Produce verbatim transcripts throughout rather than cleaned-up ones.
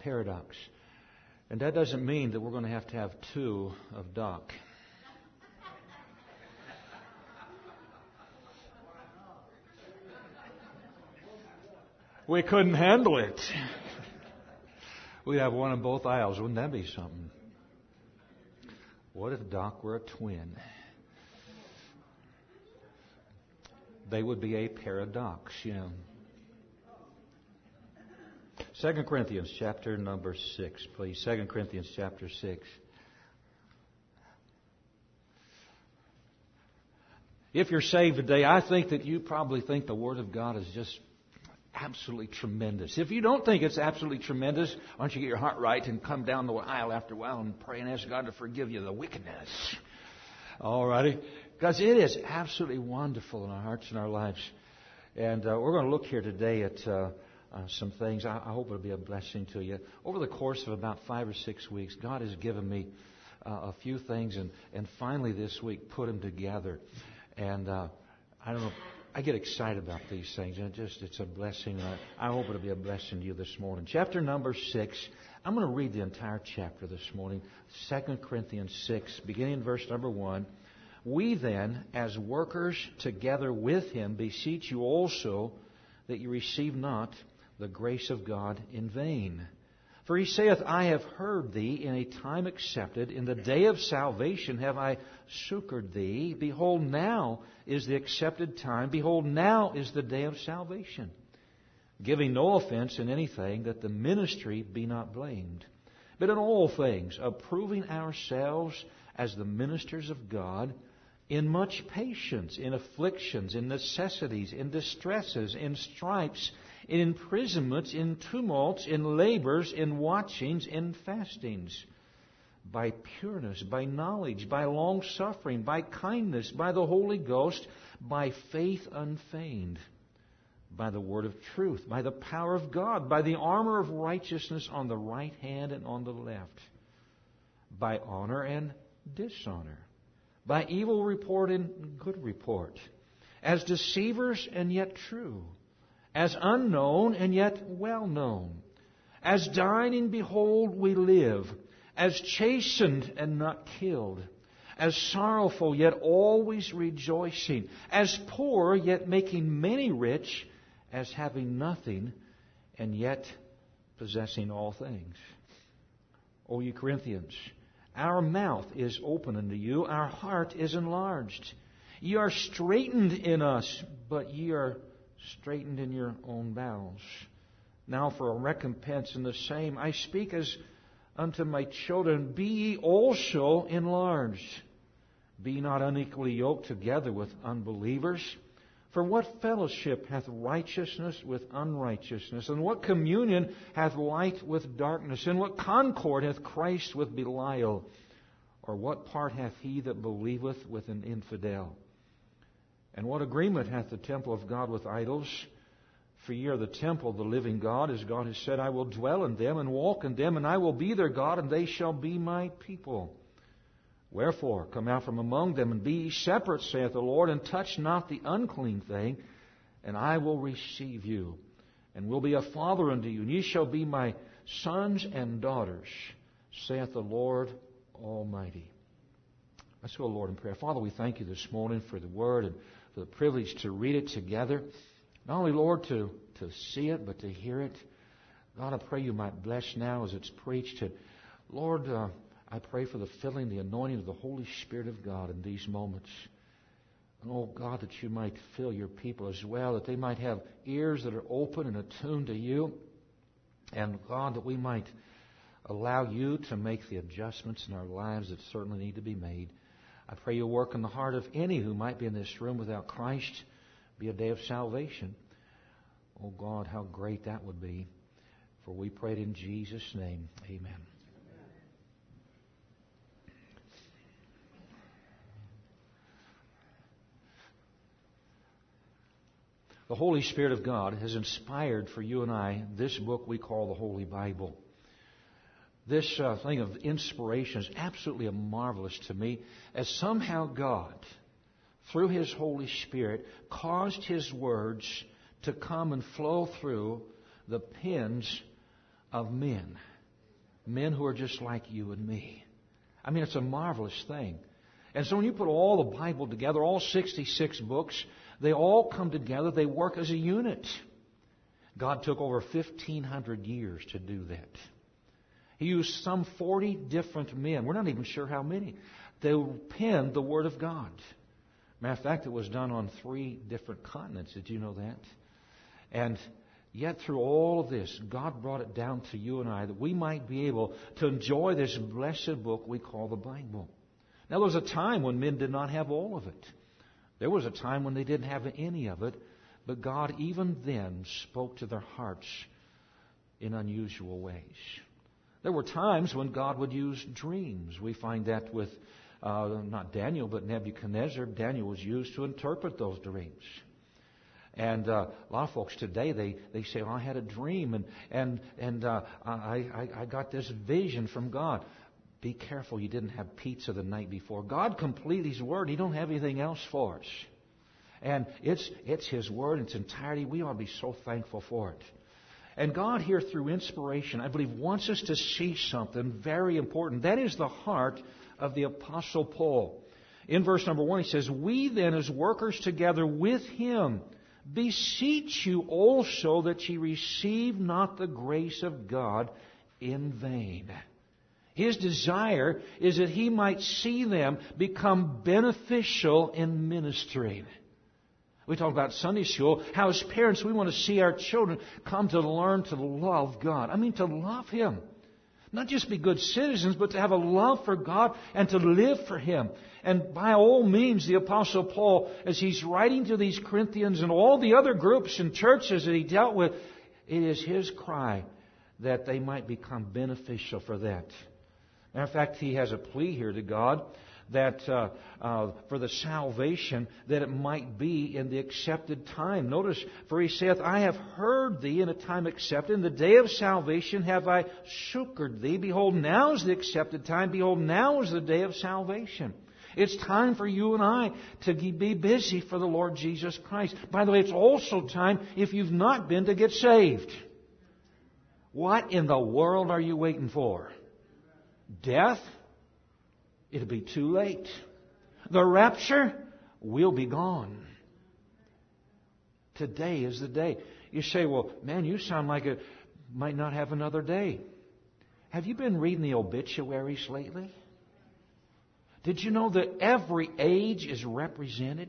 paradox. And that doesn't mean that we're going to have to have two of duck. We couldn't handle it. We'd have one in both aisles. Wouldn't that be something? What if Doc were a twin? They would be a paradox, you know. Second Corinthians chapter number six, please. Second Corinthians chapter six. If you're saved today, I think that you probably think the Word of God is just absolutely tremendous. If you don't think it's absolutely tremendous, why don't you get your heart right and come down the aisle after a while and pray and ask God to forgive you the wickedness. All righty? Because it is absolutely wonderful in our hearts and our lives. And uh, we're going to look here today at uh, uh, some things. I, I hope it'll be a blessing to you. Over the course of about five or six weeks, God has given me uh, a few things, and, and finally this week put them together. And uh, I don't know. I get excited about these things, and it just it's a blessing. I, I hope it'll be a blessing to you this morning. Chapter number six. I'm going to read the entire chapter this morning. Second Corinthians six, beginning in verse number one. We then, as workers together with him, beseech you also that you receive not the grace of God in vain. For he saith, I have heard thee in a time accepted. In the day of salvation have I succored thee. Behold, now is the accepted time. Behold, now is the day of salvation. Giving no offense in anything, that the ministry be not blamed. But in all things, approving ourselves as the ministers of God, in much patience, in afflictions, in necessities, in distresses, in stripes, in imprisonments, in tumults, in labors, in watchings, in fastings, by pureness, by knowledge, by long-suffering, by kindness, by the Holy Ghost, by faith unfeigned, by the word of truth, by the power of God, by the armor of righteousness on the right hand and on the left, by honor and dishonor, by evil report and good report, as deceivers and yet true, as unknown and yet well known, as dying and behold we live, as chastened and not killed, as sorrowful yet always rejoicing, as poor yet making many rich, as having nothing and yet possessing all things. O ye Corinthians, our mouth is open unto you, our heart is enlarged. Ye are straitened in us, but ye are straitened in your own bowels. Now for a recompense in the same, I speak as unto my children, be ye also enlarged. Be not unequally yoked together with unbelievers. For what fellowship hath righteousness with unrighteousness? And what communion hath light with darkness? And what concord hath Christ with Belial? Or what part hath he that believeth with an infidel? And what agreement hath the temple of God with idols? For ye are the temple of the living God, as God has said, I will dwell in them and walk in them, and I will be their God, and they shall be my people. Wherefore, come out from among them, and be ye separate, saith the Lord, and touch not the unclean thing, and I will receive you, and will be a father unto you, and ye shall be my sons and daughters, saith the Lord Almighty. Let's go, Lord, in prayer. Father, we thank you this morning for the Word and for the privilege to read it together. Not only, Lord, to, to see it, but to hear it. God, I pray you might bless now as it's preached. And Lord, uh, I pray for the filling, the anointing of the Holy Spirit of God in these moments. And, oh, God, that you might fill your people as well, that they might have ears that are open and attuned to you. And, God, that we might allow you to make the adjustments in our lives that certainly need to be made. I pray you'll work in the heart of any who might be in this room without Christ. Be a day of salvation. Oh God, how great that would be. For we prayed in Jesus' name. Amen. The Holy Spirit of God has inspired for you and I this book we call the Holy Bible. This uh, thing of inspiration is absolutely marvelous to me, as somehow God, through His Holy Spirit, caused His words to come and flow through the pens of men. Men who are just like you and me. I mean, it's a marvelous thing. And so when you put all the Bible together, all sixty-six books, they all come together. They work as a unit. God took over fifteen hundred years to do that. He used some forty different men. We're not even sure how many. They penned the Word of God. Matter of fact, it was done on three different continents. Did you know that? And yet through all of this, God brought it down to you and I that we might be able to enjoy this blessed book we call the Bible. Now, there was a time when men did not have all of it. There was a time when they didn't have any of it. But God even then spoke to their hearts in unusual ways. There were times when God would use dreams. We find that with uh, not Daniel, but Nebuchadnezzar. Daniel was used to interpret those dreams. And uh, a lot of folks today, they, they say, oh, I had a dream and and and uh, I, I, I got this vision from God. Be careful you didn't have pizza the night before. God completed His Word. He don't have anything else for us. And it's it's His Word in its entirety. We ought to be so thankful for it. And God here through inspiration, I believe, wants us to see something very important. That is the heart of the Apostle Paul. In verse number one, he says, we then as workers together with him beseech you also that ye receive not the grace of God in vain. His desire is that he might see them become beneficial in ministry. We talk about Sunday school, how as parents we want to see our children come to learn to love God. I mean to love Him. Not just be good citizens, but to have a love for God and to live for Him. And by all means, the Apostle Paul, as he's writing to these Corinthians and all the other groups and churches that he dealt with, it is his cry that they might become beneficial for that. Matter of fact, he has a plea here to God that uh, uh, for the salvation that it might be in the accepted time. Notice, for he saith, I have heard thee in a time accepted. In the day of salvation have I succored thee. Behold, now is the accepted time. Behold, now is the day of salvation. It's time for you and I to be busy for the Lord Jesus Christ. By the way, it's also time, if you've not been, to get saved. What in the world are you waiting for? Death? It'll be too late. The rapture? We'll be gone. Today is the day. You say, well, man, you sound like it might not have another day. Have you been reading the obituaries lately? Did you know that every age is represented?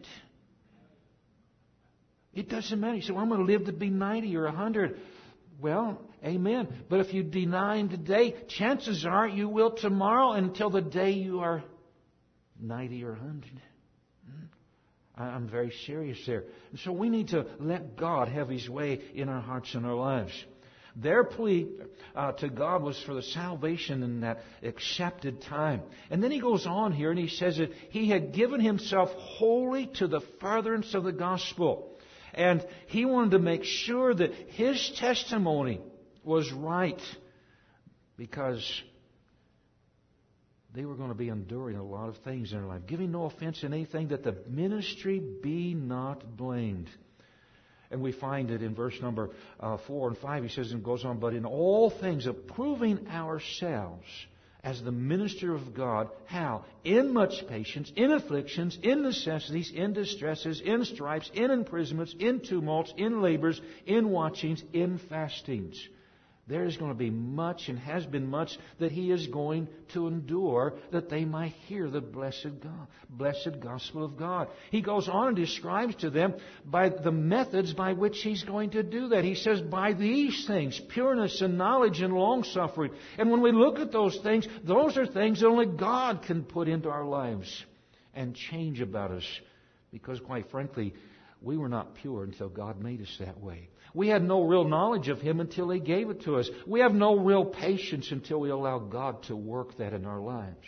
It doesn't matter. You say, well, I'm going to live to be ninety or one hundred. Well, amen. But if you deny Him today, chances are you will tomorrow until the day you are ninety or one hundred. I'm very serious there. And so we need to let God have His way in our hearts and our lives. Their plea uh, to God was for the salvation in that accepted time. And then he goes on here and he says that he had given himself wholly to the furtherance of the gospel. And he wanted to make sure that his testimony was right, because they were going to be enduring a lot of things in their life. Giving no offense in anything, that the ministry be not blamed. And we find it in verse number uh, four and five. He says, and goes on, but in all things approving ourselves as the minister of God. How? In much patience, in afflictions, in necessities, in distresses, in stripes, in imprisonments, in tumults, in labors, in watchings, in fastings. There is going to be much, and has been much, that he is going to endure, that they might hear the blessed God, blessed gospel of God. He goes on and describes to them by the methods by which he's going to do that. He says, by these things, pureness and knowledge and long-suffering. And when we look at those things, those are things that only God can put into our lives and change about us. Because quite frankly, we were not pure until God made us that way. We had no real knowledge of Him until He gave it to us. We have no real patience until we allow God to work that in our lives.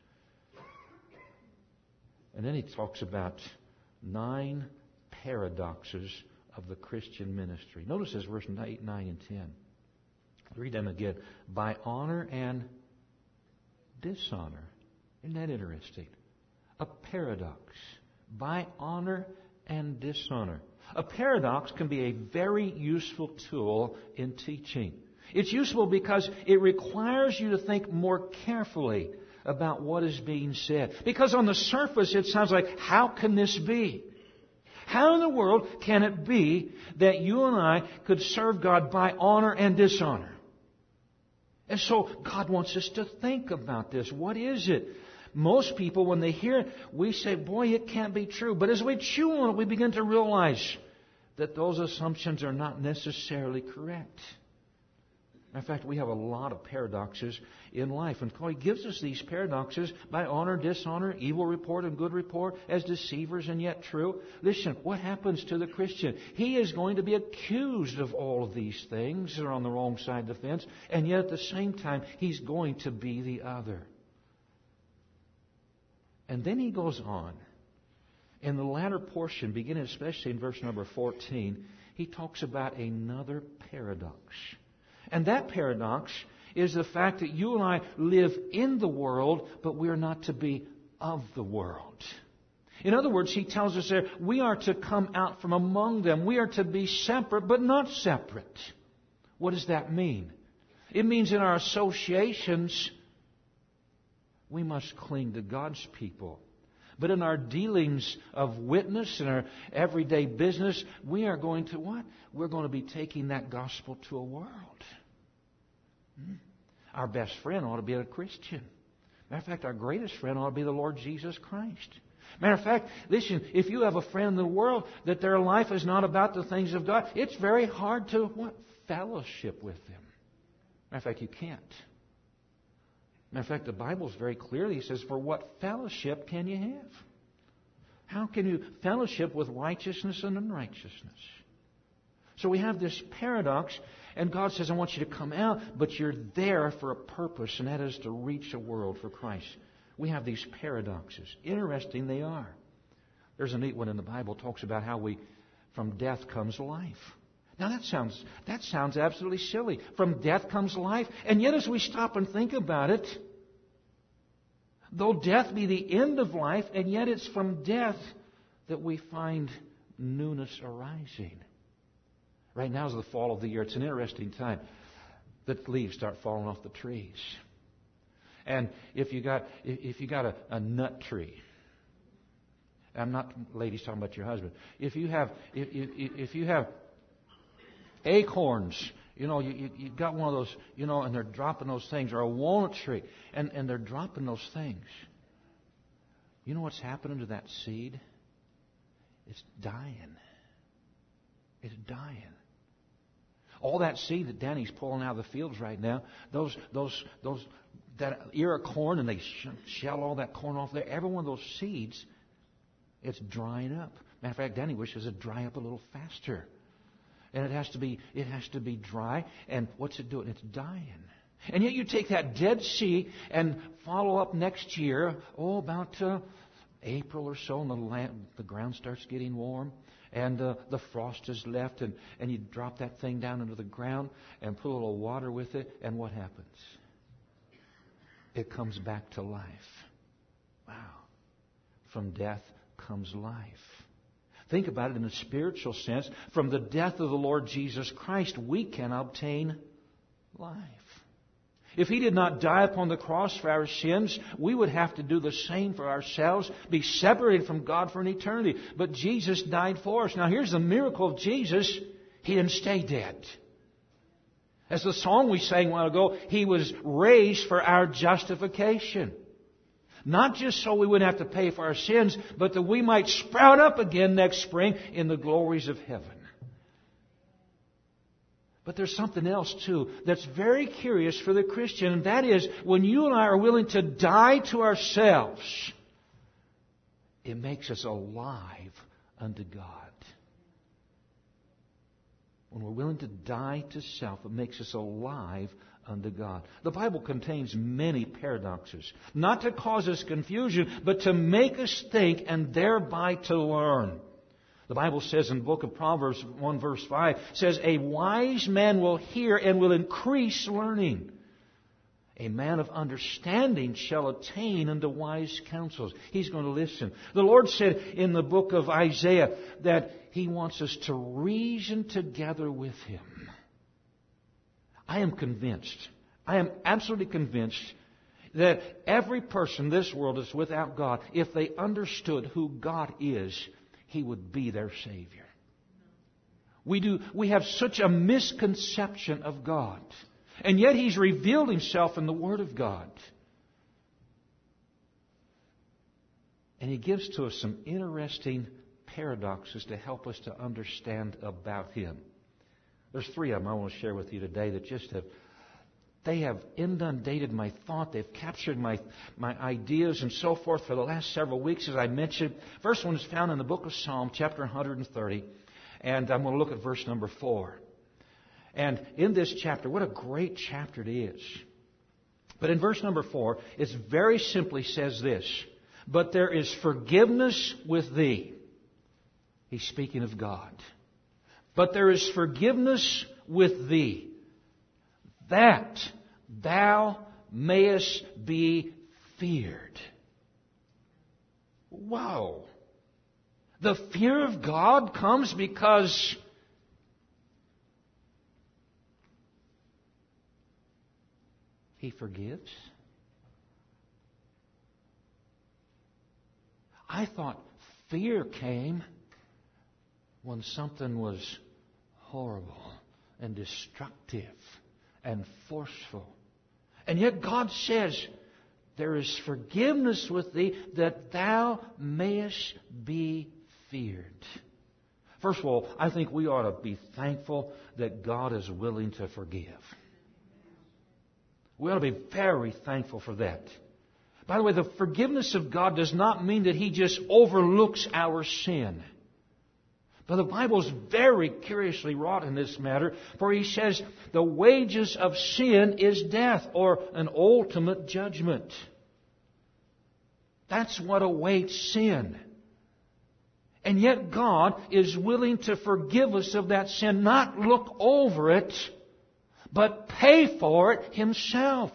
And then he talks about nine paradoxes of the Christian ministry. Notice this, verse eight, nine, and ten. Read them again. By honor and dishonor. Isn't that interesting? A paradox. By honor and dishonor. A paradox can be a very useful tool in teaching. It's useful because it requires you to think more carefully about what is being said. Because on the surface it sounds like, how can this be? How in the world can it be that you and I could serve God by honor and dishonor? And so God wants us to think about this. What is it? Most people, when they hear it, we say, boy, it can't be true. But as we chew on it, we begin to realize that those assumptions are not necessarily correct. In fact, we have a lot of paradoxes in life. And He gives us these paradoxes by honor, dishonor, evil report, and good report, as deceivers and yet true. Listen, what happens to the Christian? He is going to be accused of all of these things that are on the wrong side of the fence, and yet at the same time, he's going to be the other. And then he goes on. In the latter portion, beginning especially in verse number fourteen, he talks about another paradox. And that paradox is the fact that you and I live in the world, but we are not to be of the world. In other words, he tells us there, we are to come out from among them. We are to be separate, but not separate. What does that mean? It means in our associations, we must cling to God's people. But in our dealings of witness and our everyday business, we are going to what? We're going to be taking that gospel to a world. Hmm? Our best friend ought to be a Christian. Matter of fact, our greatest friend ought to be the Lord Jesus Christ. Matter of fact, listen, if you have a friend in the world that their life is not about the things of God, it's very hard to what? Fellowship with them. Matter of fact, you can't. Matter of fact, the Bible is very clear. He says, for what fellowship can you have? How can you fellowship with righteousness and unrighteousness? So we have this paradox, and God says, I want you to come out, but you're there for a purpose, and that is to reach a world for Christ. We have these paradoxes. Interesting they are. There's a neat one in the Bible that talks about how we, from death comes life. Now that sounds that sounds absolutely silly. From death comes life. And yet as we stop and think about it, though death be the end of life, and yet it's from death that we find newness arising. Right now is the fall of the year. It's an interesting time. The leaves start falling off the trees. And if you got if you got a, a nut tree, I'm not ladies talking about your husband. If you have if if, if you have acorns, you know, you, you, you got one of those, you know, and they're dropping those things, or a walnut tree, and, and they're dropping those things. You know what's happening to that seed? It's dying. It's dying. All that seed that Danny's pulling out of the fields right now, those, those, those, that ear of corn, and they shell all that corn off there. Every one of those seeds, it's drying up. Matter of fact, Danny wishes it'd dry up a little faster. And it has to be, it has to be dry. And what's it doing? It's dying. And yet you take that dead seed and follow up next year, oh, about uh, April or so, and the, land, the ground starts getting warm. And uh, the frost is left, and, and you drop that thing down into the ground and put a little water with it, and what happens? It comes back to life. Wow. From death comes life. Think about it in a spiritual sense. From the death of the Lord Jesus Christ, we can obtain life. If He did not die upon the cross for our sins, we would have to do the same for ourselves, be separated from God for an eternity. But Jesus died for us. Now here's the miracle of Jesus. He didn't stay dead. As the song we sang a while ago, He was raised for our justification. Not just so we wouldn't have to pay for our sins, but that we might sprout up again next spring in the glories of heaven. But there's something else, too, that's very curious for the Christian, and that is when you and I are willing to die to ourselves, it makes us alive unto God. When we're willing to die to self, it makes us alive unto God. The Bible contains many paradoxes, not to cause us confusion, but to make us think and thereby to learn. The Bible says in the book of Proverbs one verse five, says, a wise man will hear and will increase learning. A man of understanding shall attain unto wise counsels. He's going to listen. The Lord said in the book of Isaiah that He wants us to reason together with Him. I am convinced, I am absolutely convinced that every person in this world is without God. If they understood who God is, He would be their Savior. We do, we have such a misconception of God. And yet He's revealed Himself in the Word of God. And He gives to us some interesting paradoxes to help us to understand about Him. There's three of them I want to share with you today that just have, they have inundated my thought. They've captured my, my ideas and so forth for the last several weeks, as I mentioned. First one is found in the book of Psalm, chapter one hundred thirty. And I'm going to look at verse number four. And in this chapter, what a great chapter it is. But in verse number four, it very simply says this: but there is forgiveness with thee. He's speaking of God. But there is forgiveness with thee, that thou mayest be feared. Wow. The fear of God comes because He forgives. I thought fear came when something was horrible and destructive and forceful. And yet God says, there is forgiveness with thee, that thou mayest be feared. First of all, I think we ought to be thankful that God is willing to forgive. We ought to be very thankful for that. By the way, the forgiveness of God does not mean that He just overlooks our sin. But the Bible is very curiously wrought in this matter, for He says the wages of sin is death, or an ultimate judgment. That's what awaits sin. And yet God is willing to forgive us of that sin, not look over it, but pay for it Himself.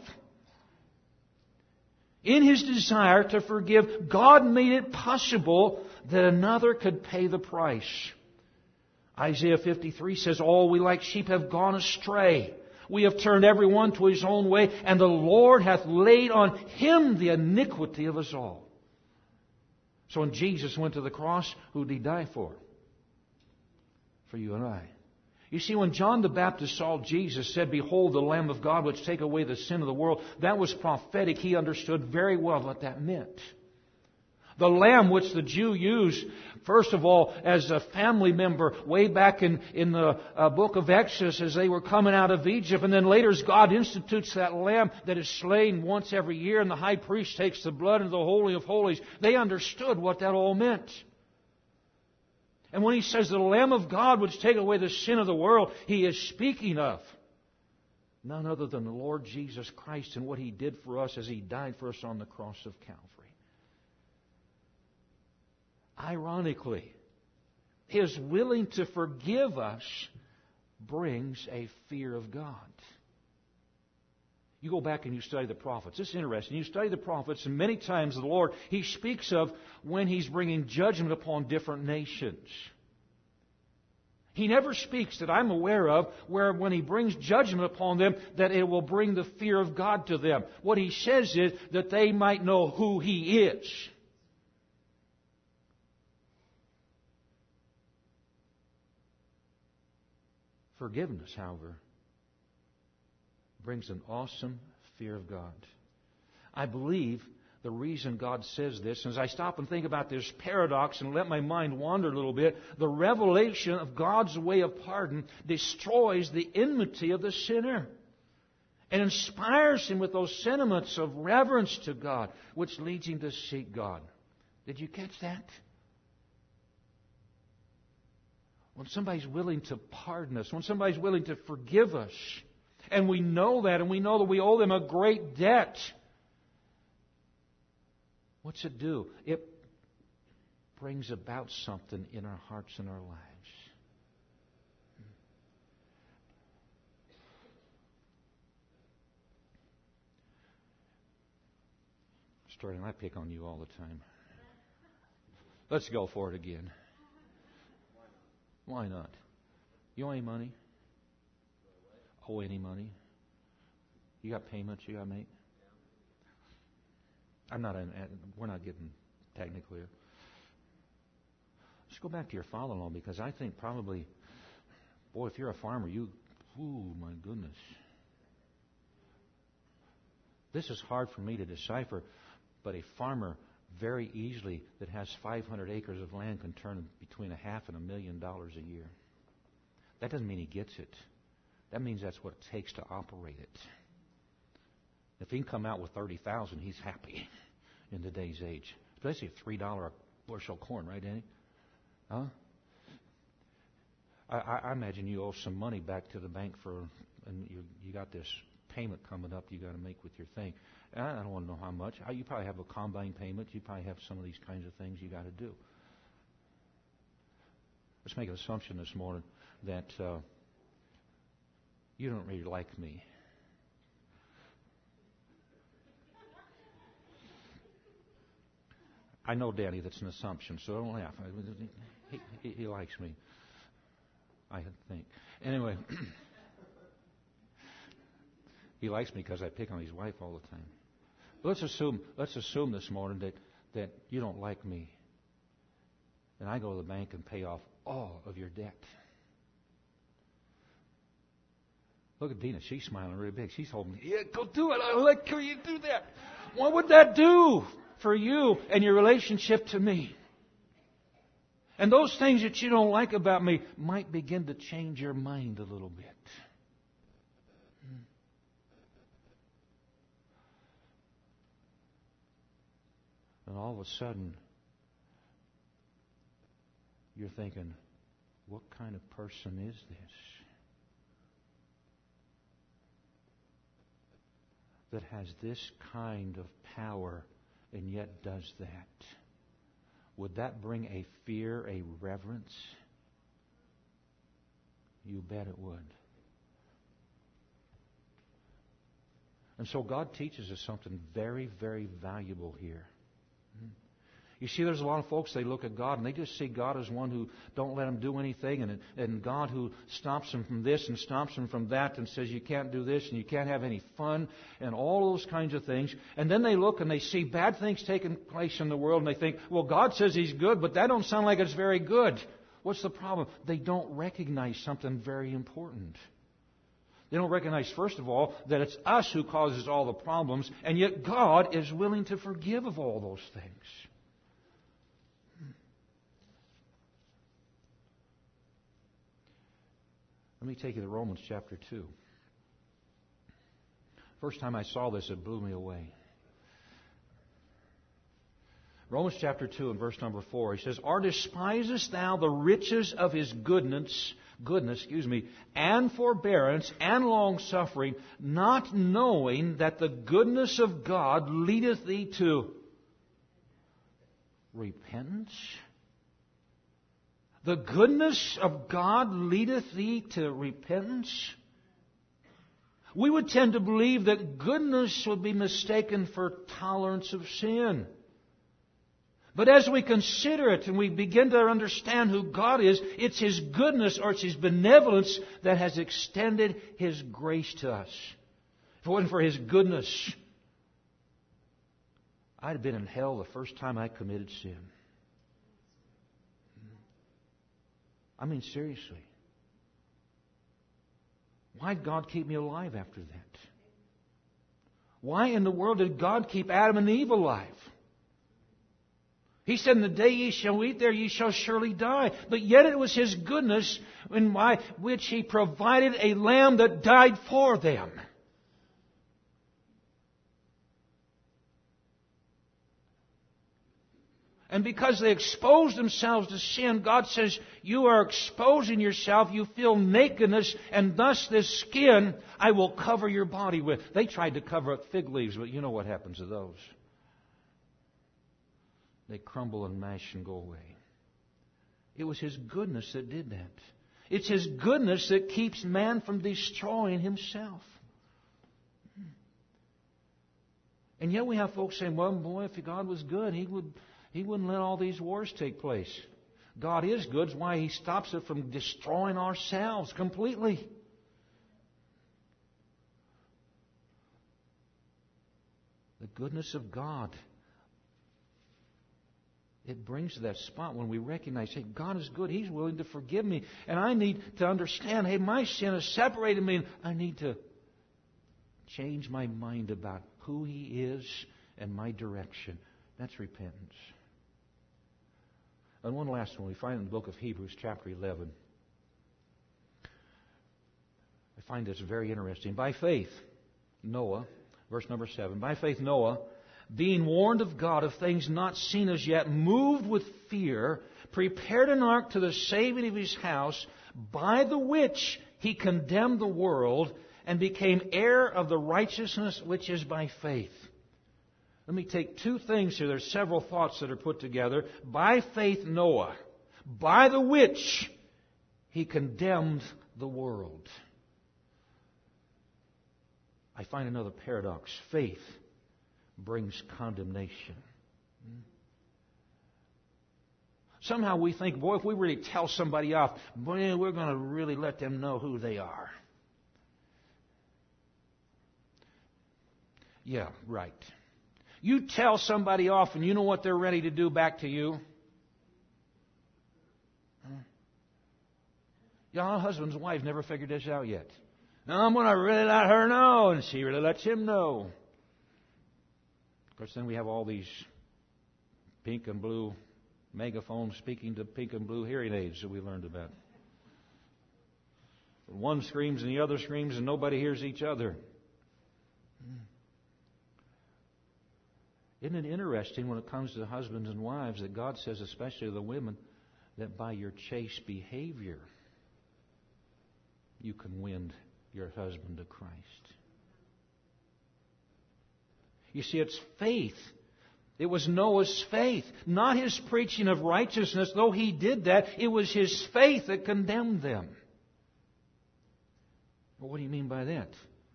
In His desire to forgive, God made it possible that another could pay the price. Isaiah fifty-three says, all we like sheep have gone astray. We have turned every one to his own way, and the Lord hath laid on Him the iniquity of us all. So when Jesus went to the cross, who did He die for? For you and I. You see, when John the Baptist saw Jesus, said, behold, the Lamb of God which take away the sin of the world, that was prophetic. He understood very well what that meant. The lamb which the Jew used, first of all, as a family member way back in, in the uh, book of Exodus as they were coming out of Egypt. And then later as God institutes that lamb that is slain once every year and the high priest takes the blood into the Holy of Holies. They understood what that all meant. And when He says the Lamb of God which take away the sin of the world, He is speaking of none other than the Lord Jesus Christ and what He did for us as He died for us on the cross of Calvary. Ironically, His willing to forgive us brings a fear of God. You go back and you study the prophets. This is interesting. You study the prophets, and many times the Lord, He speaks of when He's bringing judgment upon different nations. He never speaks that I'm aware of where when He brings judgment upon them that it will bring the fear of God to them. What He says is that they might know who He is. Forgiveness, however, brings an awesome fear of God. I believe the reason God says this, and as I stop and think about this paradox and let my mind wander a little bit, the revelation of God's way of pardon destroys the enmity of the sinner and inspires him with those sentiments of reverence to God, which leads him to seek God. Did you catch that? When somebody's willing to pardon us, when somebody's willing to forgive us, and we know that, and we know that we owe them a great debt, what's it do? It brings about something in our hearts and our lives. Starting, I pick on you all the time. Let's go for it again. Why not? You owe any money? Owe any money? You got payments you got to make? I'm not. In, we're not getting technical here. Let's go back to your father-in-law, because I think probably, boy, if you're a farmer, you, ooh, my goodness. This is hard for me to decipher, but a farmer very easily that has five hundred acres of land can turn between a half and a million dollars a year. That doesn't mean he gets it. That means that's what it takes to operate it. If he can come out with thirty thousand, he's happy in today's age. Especially a three dollar bushel corn, right, Danny? Huh? I, I, I imagine you owe some money back to the bank for, and you you got this payment coming up you got to make with your thing. And I don't want to know how much. You probably have a combine payment. You probably have some of these kinds of things you got to do. Let's make an assumption this morning that uh, you don't really like me. I know, Danny, that's an assumption, so don't laugh. He, he, he likes me, I think. Anyway, he likes me because I pick on his wife all the time. But let's assume, let's assume this morning that, that you don't like me, and I go to the bank and pay off all of your debt. Look at Dina; she's smiling really big. She's holding me. Yeah, go do it. I like how you do that. What would that do for you and your relationship to me? And those things that you don't like about me might begin to change your mind a little bit. And all of a sudden, you're thinking, what kind of person is this that has this kind of power and yet does that? Would that bring a fear, a reverence? You bet it would. And so God teaches us something very, very valuable here. You see, there's a lot of folks, they look at God and they just see God as one who don't let them do anything, and, and God who stops them from this and stops them from that and says you can't do this and you can't have any fun and all those kinds of things. And then they look and they see bad things taking place in the world and they think, well, God says He's good, but that don't sound like it's very good. What's the problem? They don't recognize something very important. They don't recognize, first of all, that it's us who causes all the problems, and yet God is willing to forgive of all those things. Let me take you to Romans chapter two. First time I saw this, it blew me away. Romans chapter two and verse number four, he says, "Or despisest thou the riches of His goodness, goodness, excuse me, and forbearance and long-suffering, not knowing that the goodness of God leadeth thee to repentance?" The goodness of God leadeth thee to repentance? We would tend to believe that goodness would be mistaken for tolerance of sin. But as we consider it and we begin to understand who God is, it's His goodness or it's His benevolence that has extended His grace to us. If it wasn't for His goodness, I'd have been in hell the first time I committed sin. I mean, seriously. Why did God keep me alive after that? Why in the world did God keep Adam and Eve alive? He said, "In the day ye shall eat there, ye shall surely die." But yet it was His goodness in by which He provided a lamb that died for them. And because they exposed themselves to sin, God says, you are exposing yourself, you feel nakedness, and thus this skin I will cover your body with. They tried to cover up fig leaves, but you know what happens to those. They crumble and mash and go away. It was His goodness that did that. It's His goodness that keeps man from destroying himself. And yet we have folks saying, well, boy, if God was good, He would... He wouldn't let all these wars take place. God is good. That's why He stops it from destroying ourselves completely. The goodness of God. It brings to that spot when we recognize, hey, God is good. He's willing to forgive me. And I need to understand, hey, my sin has separated me. And I need to change my mind about who He is and my direction. That's repentance. And one last one we find in the book of Hebrews, chapter eleven. I find this very interesting. By faith, Noah, verse number seven, by faith Noah, being warned of God of things not seen as yet, moved with fear, prepared an ark to the saving of his house, by the which he condemned the world, and became heir of the righteousness which is by faith. Let me take two things here. There's several thoughts that are put together. By faith Noah, by the which he condemned the world. I find another paradox. Faith brings condemnation. Somehow we think, boy, if we really tell somebody off, boy, we're going to really let them know who they are. Yeah, right. You tell somebody off and you know what they're ready to do back to you? Your husband's wife never figured this out yet. Now I'm going to really let her know, and she really lets him know. Of course, then we have all these pink and blue megaphones speaking to pink and blue hearing aids that we learned about. One screams and the other screams and nobody hears each other. Isn't it interesting when it comes to husbands and wives that God says, especially to the women, that by your chaste behavior you can win your husband to Christ? You see, it's faith. It was Noah's faith, not his preaching of righteousness. Though he did that, it was his faith that condemned them. Well, what do you mean by that?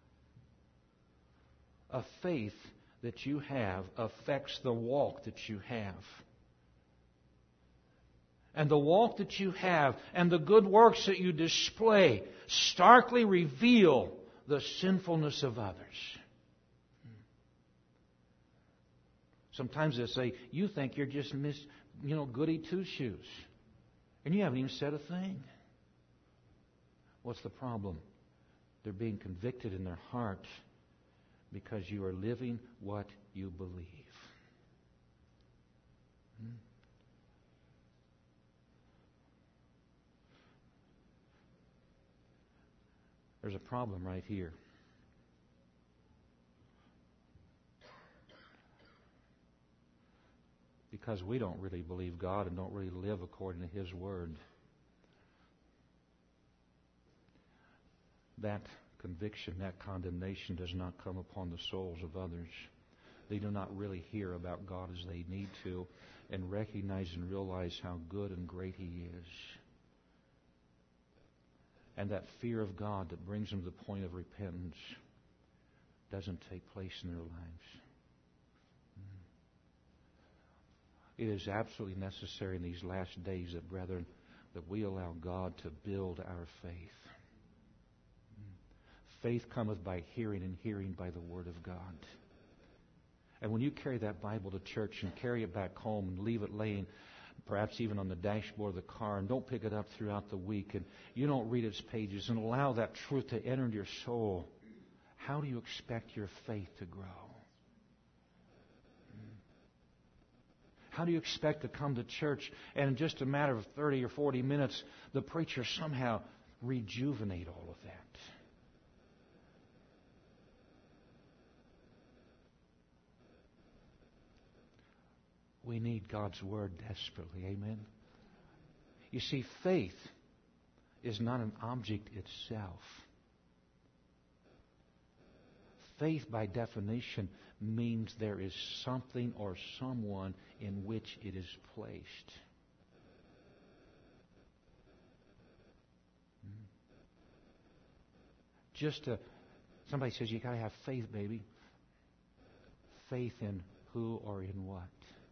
A faith that you have affects the walk that you have. And the walk that you have and the good works that you display starkly reveal the sinfulness of others. Sometimes they say, you think you're just miss, you know, goody two-shoes. And you haven't even said a thing. What's the problem? They're being convicted in their heart because you are living what you believe. Hmm? There's a problem right here. Because we don't really believe God and don't really live according to His Word. That conviction, that condemnation does not come upon the souls of others. They do not really hear about God as they need to and recognize and realize how good and great He is. And that fear of God that brings them to the point of repentance doesn't take place in their lives. It is absolutely necessary in these last days that, brethren, that we allow God to build our faith. Faith cometh by hearing, and hearing by the Word of God. And when you carry that Bible to church and carry it back home and leave it laying perhaps even on the dashboard of the car, and don't pick it up throughout the week, and you don't read its pages and allow that truth to enter into your soul, how do you expect your faith to grow? How do you expect to come to church and in just a matter of thirty or forty minutes, the preacher somehow rejuvenate all of that? We need God's Word desperately. Amen? You see, faith is not an object itself. Faith, by definition, means there is something or someone in which it is placed. Just to, somebody says, you got to have faith, baby. Faith in who or in what?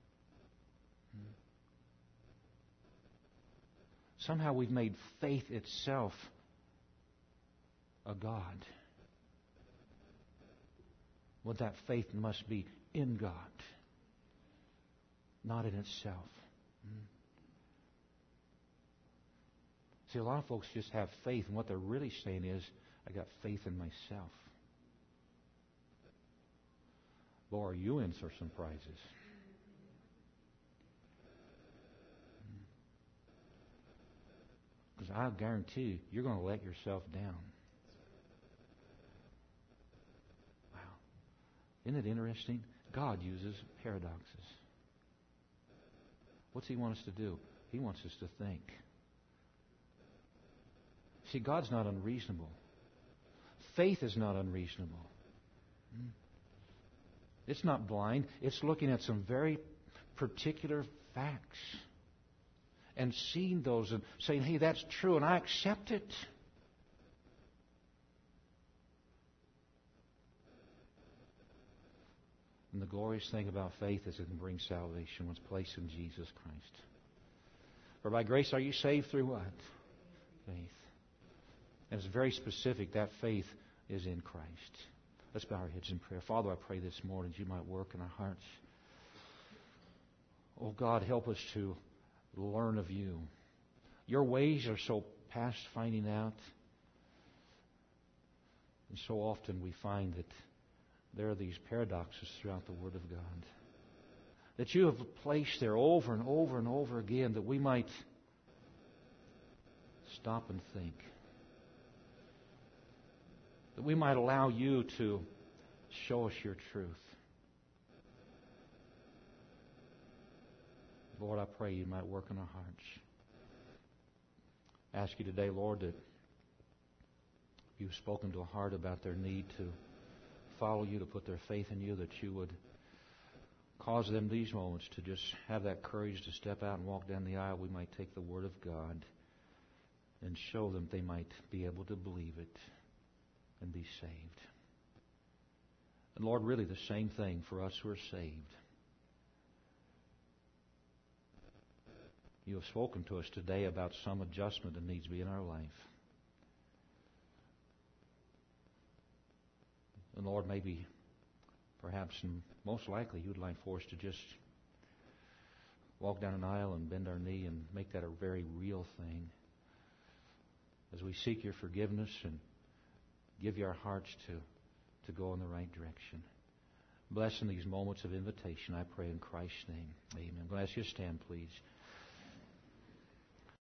Somehow we've made faith itself a God. Well, that faith must be in God, not in itself. Hmm. See, a lot of folks just have faith, and what they're really saying is, I got faith in myself. Boy, are you in for some prizes. Because I guarantee you, you're going to let yourself down. Wow. Isn't it interesting? God uses paradoxes. What's He want us to do? He wants us to think. See, God's not unreasonable. Faith is not unreasonable. It's not blind. It's looking at some very particular facts and seeing those and saying, hey, that's true, and I accept it. And the glorious thing about faith is it can bring salvation when it's placed in Jesus Christ. For by grace are you saved through what? Faith. And it's very specific. That faith is in Christ. Let's bow our heads in prayer. Father, I pray this morning that You might work in our hearts. Oh God, help us to learn of You. Your ways are so past finding out. And so often we find that there are these paradoxes throughout the Word of God that You have placed there over and over and over again that we might stop and think. That we might allow You to show us Your truth. Lord, I pray You might work in our hearts. I ask You today, Lord, that You've spoken to a heart about their need to follow You, to put their faith in You, that You would cause them these moments to just have that courage to step out and walk down the aisle. We might take the Word of God and show them they might be able to believe it and be saved. And Lord, really the same thing for us who are saved. You have spoken to us today about some adjustment that needs to be in our life. And Lord, maybe, perhaps, and most likely, You'd like for us to just walk down an aisle and bend our knee and make that a very real thing as we seek Your forgiveness and give You our hearts to, to go in the right direction. Bless in these moments of invitation, I pray in Christ's name. Amen. I'm going to ask you to stand, please.